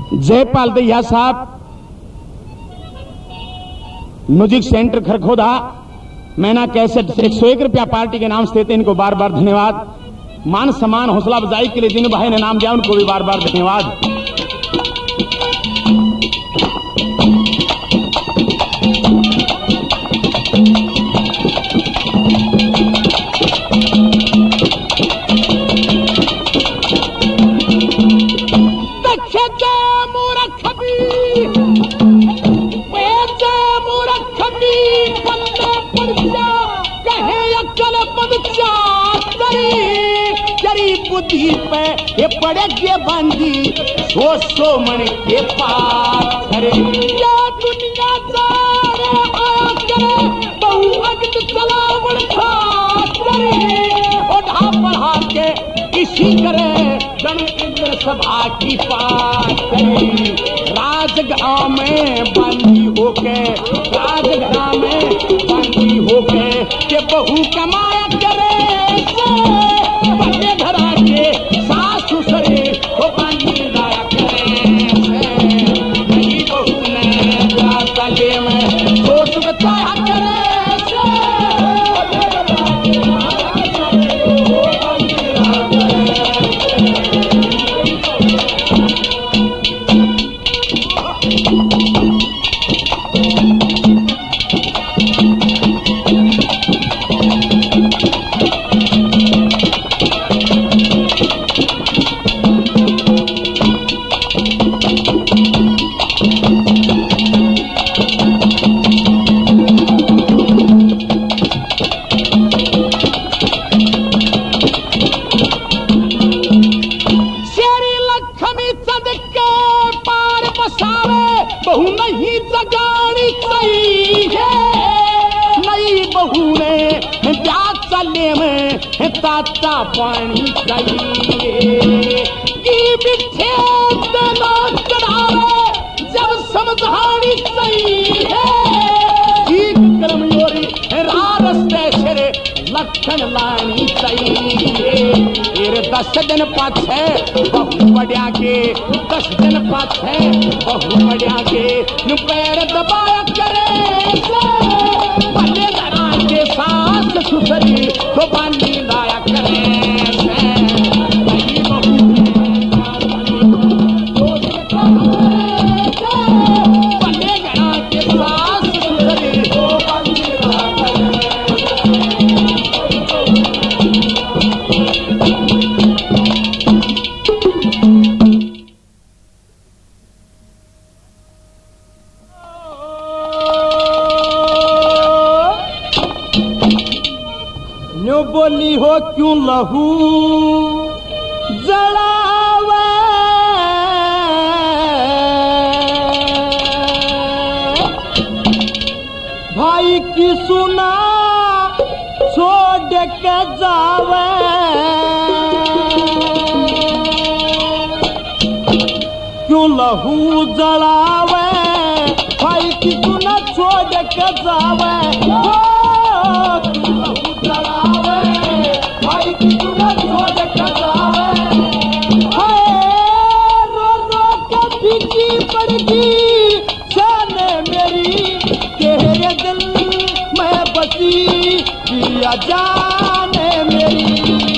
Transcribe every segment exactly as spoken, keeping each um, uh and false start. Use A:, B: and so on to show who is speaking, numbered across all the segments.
A: जयपाल दैया साहब, music centre Kharkhoda, मैना कैसेट एक सौ एक रुपया पार्टी के नाम से देते, इनको बार बार धन्यवाद। मान सम्मान हौसला अफजाई के लिए जिन भाई ने नाम दिया उनको भी बार बार धन्यवाद।
B: बुद्धि पे ये पड़े के बंदी सो सो मन के पास या दुनिया सारे आया करे बहु अगत चलावड़ खास करे ओढ़ा पढ़ा के इसी करे गण इंद्र सभा की पास करे। राजगांव में बंदी होके राजगांव में बंदी होके के बहु कमाया करे धरा के सासु सरे हो पानी लाया करे नहीं बहू ने तले में सोच बताया करे। बहू नहीं जगानी चाहिए, नई बहू ने प्याज चले में ताता पानी चाहिए की बिठे चढ़ावे जब समझानी चाहिए। कर्मयोरी रास्ते से लक्षण लानी चाहिए। दस दिन पाछे बहु बढ़िया के दस दिन पाछे बहु बढ़िया के पैर दबाया करे पहले जरा के साथ सुसरी तो बांधी लाया करे। पहले जरा के साथ सुसरी तो बांधी लाया करे। बोली हो क्यों लहू जलावे भाई की सुना छोड़ के जावे क्यों लहू जलावे भाई की सुना छोड़ के जावे। जाने मेरी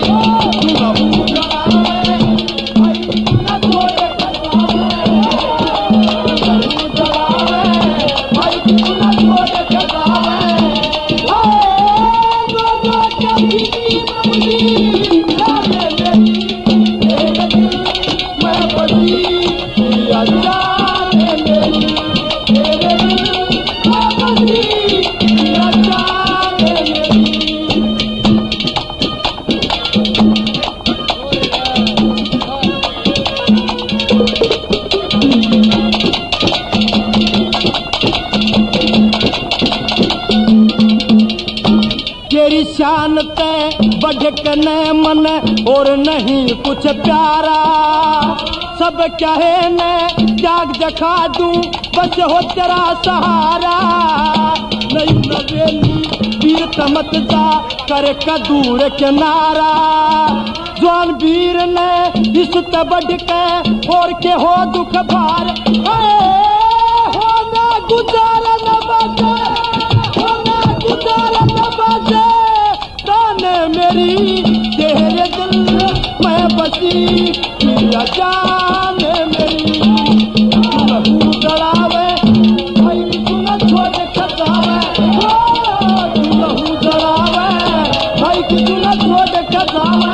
B: शानते बढ़कने मन और नहीं कुछ प्यारा सब कहे मैं त्याग दिखा दूं बस हो तेरा सहारा। नहीं नवेली तीर्थ मत जा कर कदूर किनारा जवान वीर ने इस तबड के और के हो दुख भार हो ना गुजारा न बाजे हो ना गुजारा न बाजे ताने मेरी तेरे दिल में बसी मेरा जान मेरी लहू जलावे भाई तू न छोड़ खजावे लहू जलावे भाई तू न छोड़ खजावे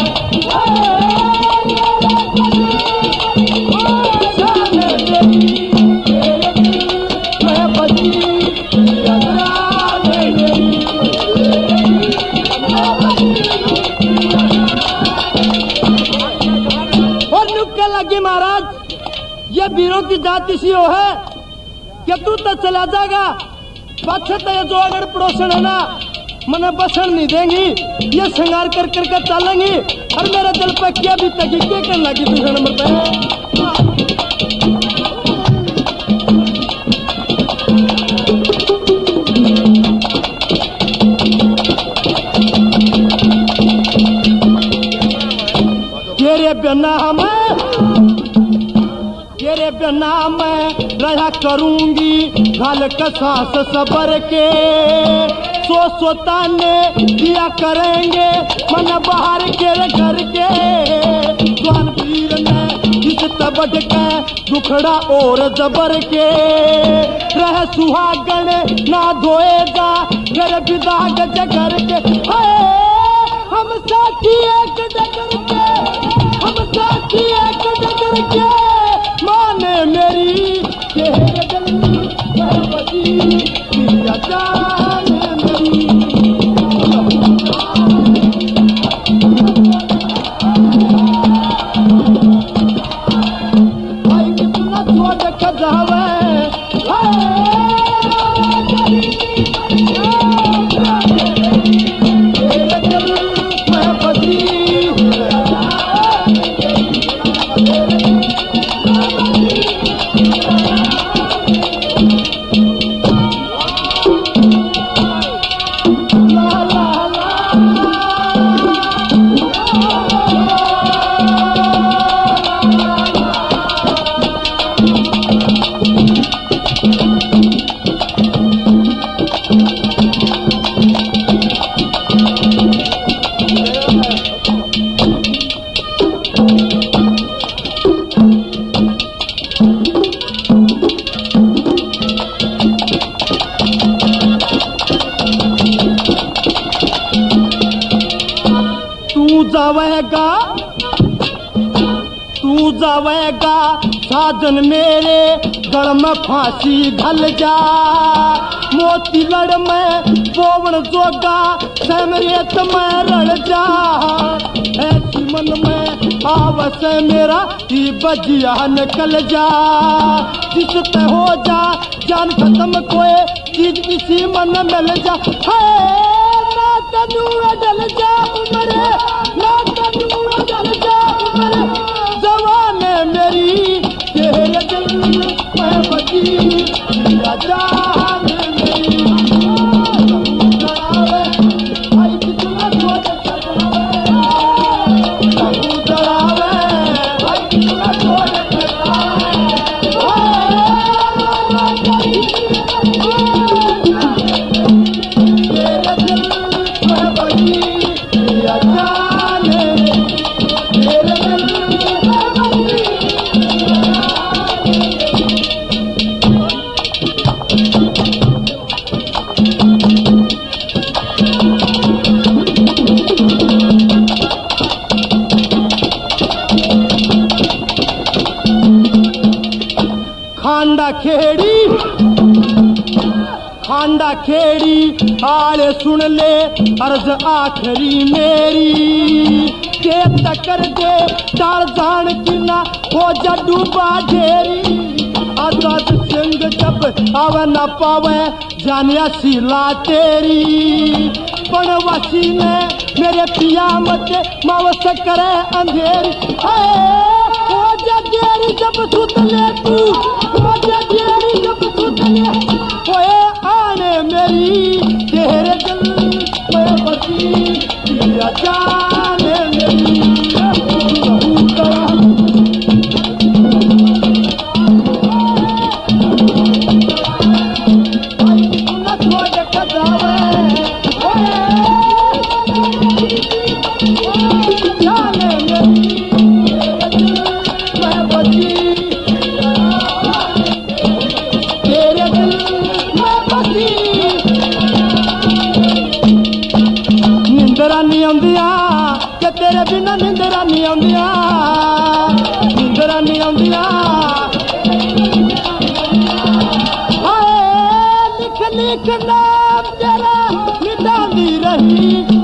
B: लगी महाराज ये वीरों की जाति सी हो है कि तू तो चला जाएगा पक्ष तो ये जो अगर पड़ोसन है ना मने बसन नहीं देंगी ये श्रृंगार कर कर कर चलेंगी और मेरे दिल पर क्या भी तकी क्या करने लगी दूसरे नंबर पे तेरे बिना मैं तेरे बिना मैं रहा करूंगी घाल कसास सबर के सो सोता ने दिया करेंगे मन बाहर के घर के जवान वीर ने इस तबड के दुखड़ा और जबर के रह सुहागन ना धोएगा घर विदाग जगर के हम साथी एक डगर के हम साथी एक डगर के माने मेरी तेरे दिल में बसी मेरा जान मेरी भाई कितना छोड़ खजावे जावेगा तू जावेगा साजन मेरे गल में फांसी घल जा मोती लड़ में पोवन जोगा समरेत में रड़ जा ऐसी मन में आवस मेरा ही बजिया निकल जा जिस ते हो जा जान खत्म कोई चीज किसी मन मिल जा है ना तनु डल जा उमरे ना तनु डल जा उमरे जवान मेरी तेरे दिल में बसी मेरा जान मेरी जलावे भाई कितना छोड़ जलावे भाई कितना छोड़ खांडा खेड़ी खांडा खेड़ी आले सुन ले अर्ज आखरी मेरी के तकर दे डाल जान की ना हो जा डूबा ढेरी आजाद सिंह जब आवे न पावे जानिया सीला तेरी बनवासी ने मेरे पिया मत मावस करे अंधेरी हो जा देरी जब सुत ले तू हो जा देरी जब सुत ले होए आने मेरी तेरे दिल में बसी मेरा जान मेरी बिना निंदरा नहीं आउंदियां निंदरा नहीं आउंदियां हाय लिख लिख नाम तेरा मिटांदी रही